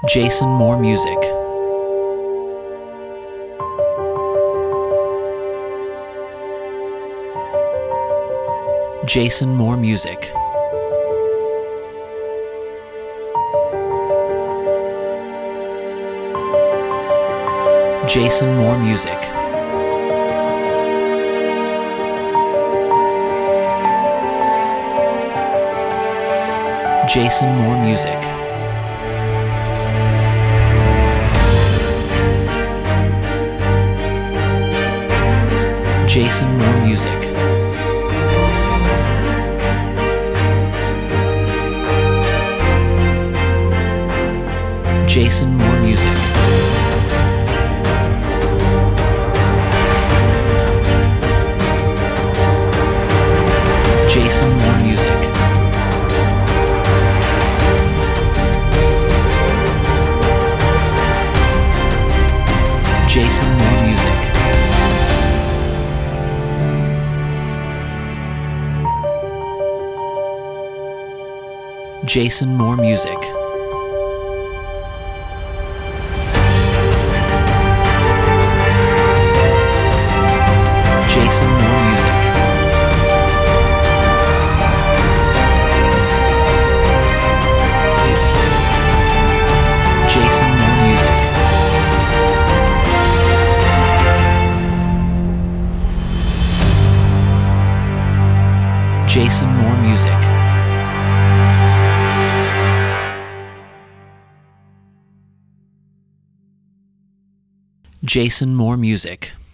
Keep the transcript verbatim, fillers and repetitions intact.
Jason Moore Music. Jason Moore Music. Jason Moore Music. Jason Moore Music. Jason Moore Music. Jason Moore Music. Jason Moore Music. Jason Moore Music. Jason Moore Music. Jason Moore Music. Jason Moore Music. Jason Moore Music. Jason Moore Music.